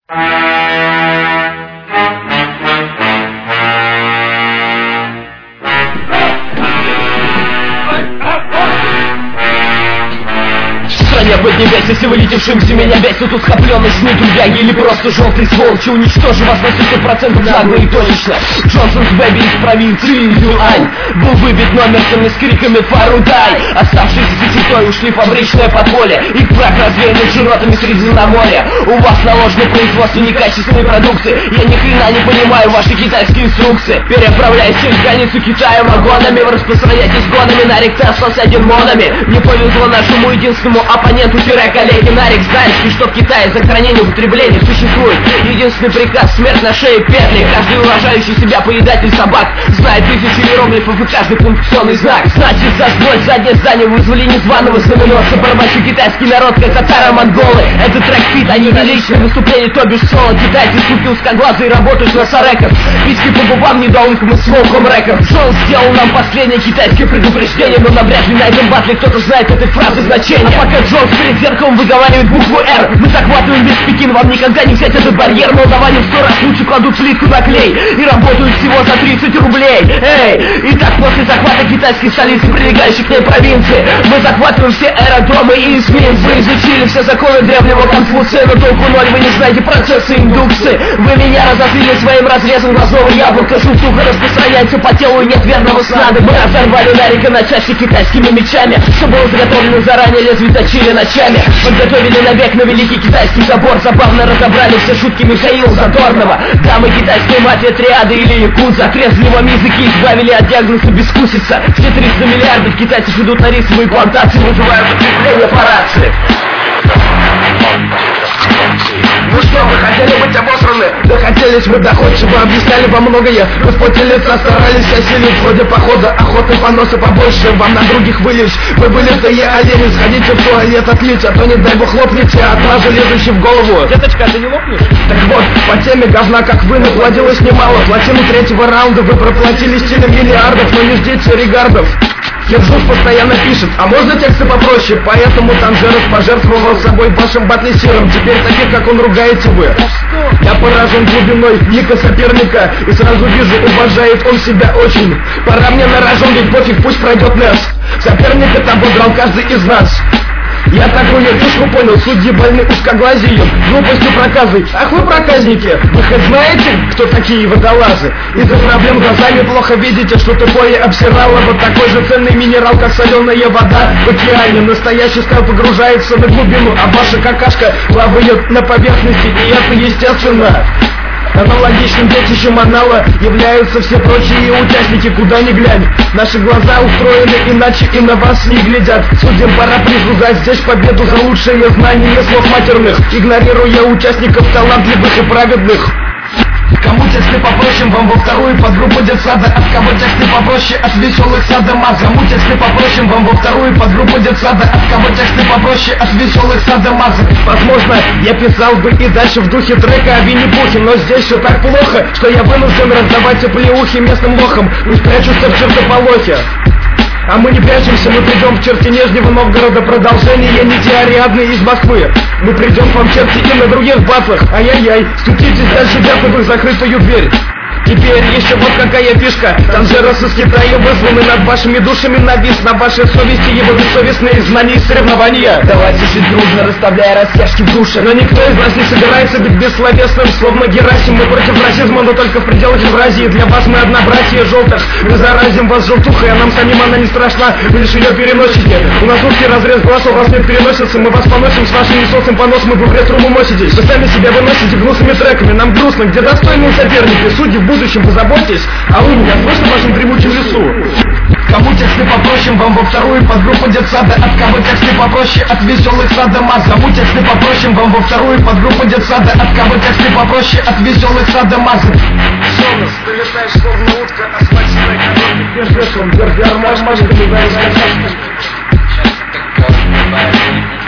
Я поднебес, если вылетевшимся меня бесит усхопленность не трудяги или просто желтый сволочи. Уничтожу вас на 100% нагло и точечно. Джонсонс Бэби из провинции Юань был выбит номерцами с криками «Фарудай!». Оставшиеся за чертой ушли в фабричное подполье. Их прах развеян широтами Средиземноморья. У вас наложено производство некачественной продукции. Я ни хрена не понимаю ваши китайские инструкции. Переправляясь через границу Китая вагонами, вы распространяетесь гонами. Нарик Тесла с один модами. Не повезло нашему единственному оппоненту, коллеги Нарик Зданский, что в Китае за хранение употребления существует единственный приказ: смерть на шее петли. Каждый уважающий себя поедатель собак знает тысячи иероглифов и каждый пунктуационный знак. Значит, заснуть заднее здание вызвали незваного знаменосца. Порвачу китайский народ, как татаро-монголы. Это трек-фит, а не личное выступление, то бишь соло. Китайцы, суки узкоглазые, работают на шареках. Письки по губам недоумкам и смоком рэков. Джон сделал нам последнее китайское предупреждение, но навряд ли на этом батле кто-то знает этой фразы значения. А пока Джон перед зеркалом выговаривает букву «Р», мы захватываем весь Пекин, вам никогда не взять этот барьер. Молдаване в 100 раз лучше кладут плитку на клей и работают всего за 30 рублей. Эй! Итак, после захвата китайской столицы, прилегающей к ней провинции, мы захватываем все аэродромы и эсминцы. Вы изучили все законы древнего Конфуция, но толку ноль, вы не знаете процессы индукции. Вы меня разозлили своим разрезом глазного яблока. Желтуха распространяется по телу и нет верного сна. Мы разорвали Нарика на части китайскими мечами. Все было заготовлено заранее, лезвие точили ночами. Подготовили набег на Великий Китайский собор. Забавно разобрали все шутки Михаила Задорнова. Дамы китайской мафия, триады или якудза отрезали вам языки, избавили от диагноза бескусица. Все 300 миллиардов китайцев идут на рисовые плантации, выживают подкрепление по рации. Ну что, вы хотели быть обосраны? Да хотелись мы доходчиво, объясняли вам многое. Вы в поте лица старались осилить в ходе похода. Охоты поноса побольше, вам на других вылечь. Вы были втае олени, сходите в туалет отлить, а то не дай бог лопнете от лажи, лезущей в голову. Деточка, ты не лопнешь? Так вот, по теме говна, как вы, наплодилось немало. Плотину третьего раунда вы проплатили стилем миллиардов, но не ждите регардов. Киржуш постоянно пишет: а можно тексты попроще? Поэтому Танжеров пожертвовал собой вашим батлесиром. Теперь таких, как он, ругаете вы. Я поражен глубиной ника соперника и сразу вижу, уважает он себя очень. Пора мне на рожон, ведь пофиг, пусть пройдет нас. Соперника ободрал каждый из нас. Я такую фишку понял, судьи больны узкоглазием, глупостью проказой. Ах вы проказники, вы хоть знаете, кто такие водолазы? Из-за проблем глазами плохо видите, что тупое обсирало. Вот такой же ценный минерал, как соленая вода в океане. Настоящий стал погружается на глубину, а ваша какашка плавает на поверхности, и это естественно. Аналогичным детищем анала являются все прочие участники, куда ни глянь. Наши глаза устроены иначе и на вас не глядят. Судьям пора присуждать здесь победу за лучшее знание слов матерных, игнорируя участников талантливых и праведных. Кому тексты попроще, вам во вторую подгруппу детсада. От кого тексты попроще, от веселых садомазов. Кому тексты попроще, вам во вторую подгруппу детсада. От кого тексты попроще, от веселых садомазов. Возможно, я писал бы и дальше в духе трека о Винни-Пухе, но здесь все так плохо, что я вынужден раздавать оплеухи местным лохам. Пусть прячутся в чертополохе. А мы не прячемся, мы придем в черти Нижнего Новгорода. Продолжение нити Ариадны из Москвы. Мы придем к вам, черти, и на других батлах. Ай-яй-яй, стучитесь дальше где-то в их закрытую дверь. Теперь еще вот какая фишка. Танжерос из Китая вызваны над вашими душами, навис на вашей совести его бессовестные знания и соревнования. Давайте жить дружно, расставляя растяжки в душе. Но никто из нас не собирается быть бессловесным, словно Герасим. Мы против расизма, но только в пределах Евразии. Для вас мы одна братья желтых. Мы заразим вас желтухой, а нам самим она не страшна. Вы лишь ее переносите. У нас узкий разрез глаз, у вас нет переносицы. Мы вас поносим с вашим несосным поносом, и вы в ретро носитесь. Вы сами себя выносите гнусными треками. Нам грустно, где достойные соперники. Судьи в будущем позаботьтесь, а вы меня слышно в вашем дремучем лесу. Кому тексты попроще, вам во вторую подгруппу детсада. От кого тексты попроще, от веселых садомазов. Кому тексты попроще, вам во вторую подгруппу детсада. От кого тексты попроще, от веселых садомазов. Сонос, ты летаешь словно утка, асфальтовая коробка. Держишь он, держи армаш, машка, не знаешь, как.